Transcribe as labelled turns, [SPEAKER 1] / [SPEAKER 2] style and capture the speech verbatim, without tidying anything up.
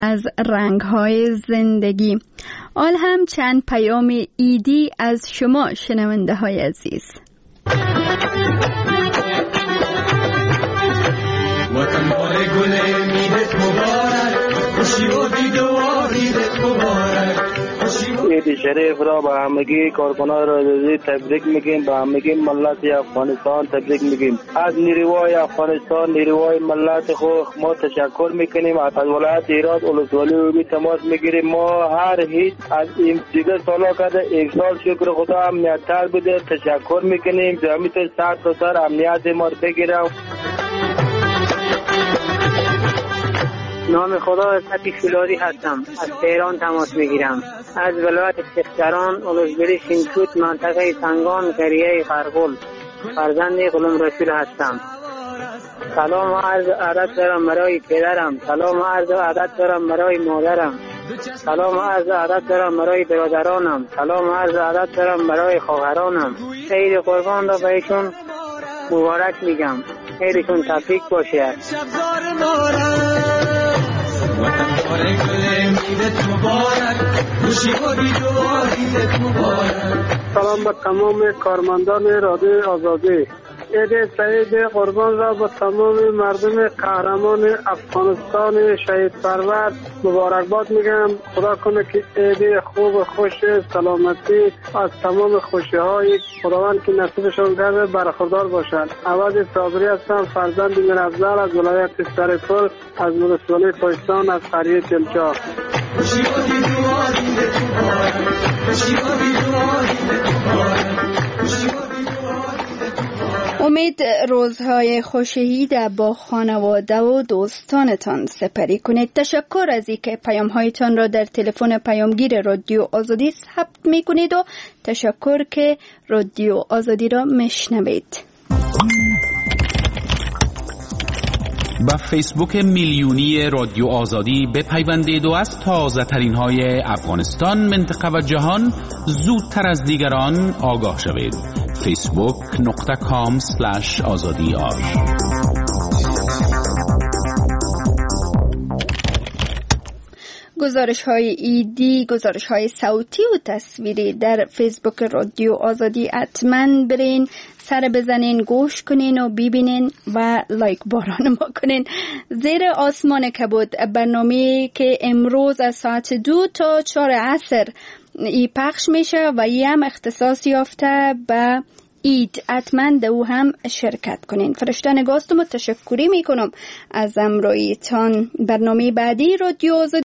[SPEAKER 1] از رنگ‌های زندگی. آل هم چند پیام عیدی از شما شنونده های عزیز.
[SPEAKER 2] وطن بار گل عیدت مبارک، خوشی و دیدار عیدت مبارک.
[SPEAKER 3] عید شریف را به همگی کارکنان رادیویی تبریک میگیم، به همگی ملت افغانستان تبریک میگیم. از نیروهای افغانستان، نیروهای ملت خود ما تشکر میکنیم. از ولایت هرات ولسوالی اوبی تماس میگیریم. ما هر هیچ از این دیگر سالا کرده یک سال شکر خدا امنیت‌تر بوده، تشکر میکنیم. جمعیت سر تا سر امنیت ما رو بگیرم.
[SPEAKER 4] نام خدا فتحی فولادی هستم، از تهران تماس میگیرم. از ولایت سختران ولسوالی شینکوت منطقه سنگان قریه خرقل فرزند غلام رسول هستم. سلام و عرض ادب دارم برای پدرم، سلام و عرض ادب دارم برای مادرم، سلام و عرض ادب دارم برای برادرانم، سلام و عرض ادب دارم برای خواهرانم. عید قربان را بهشون مبارک میگم. عیدشون تبریک باشه.
[SPEAKER 2] وطن بار گل عیدت مبارک، خوشی و دیدار عیدت مبارک.
[SPEAKER 5] سلام به تمام کارمندان رادیو آزادی. عید سعید قربان را به تمام مردم قهرمان افغانستان شهید پرور مبارکباد میگم. خدا کنه که عید خوب و خوش سلامتی از تمام خوشی های خداوند که نصیبشان کرده برخوردار باشند. عوض صابری هستم، فرزند میرافضل از ولایت سرپل از ولسوالی کوهستان از قریه تلجا.
[SPEAKER 2] خوشی و دیدار عیدت مبارک، خوشی و دیدار عیدت مبارک.
[SPEAKER 1] امید روزهای خوش عید با خانواده و دوستانتان سپری کنید. تشکر از اینکه پیام هایتان را در تلفن پیامگیر رادیو آزادی ثبت می کنید و تشکر که رادیو آزادی را میشنوید.
[SPEAKER 6] با فیسبوک میلیونی رادیو آزادی بپیوندید و از تازه ترین های افغانستان، منطقه و جهان زودتر از دیگران آگاه شوید. فیسبوک نقطه کام سلش آزادی آر.
[SPEAKER 1] گزارش های ایدی، گزارش های صوتی و تصویری در فیسبوک رادیو آزادی حتما برین سر بزنین، گوش کنین و ببینین و لایک باران ما کنین. زیر آسمان کبود برنامه که امروز از ساعت دو تا چهار عصر ای پخش میشه و ای هم اختصاص یافته به اید. حتما دو هم شرکت کنین. فرشته نگاستم و تشکری میکنم از امرویتان. برنامه بعدی رادیو آزادی